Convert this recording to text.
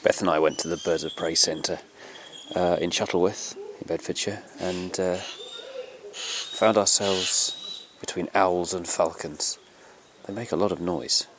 Beth and I went to the Birds of Prey Centre in Shuttleworth, in Bedfordshire, and found ourselves between owls and falcons. They make a lot of noise.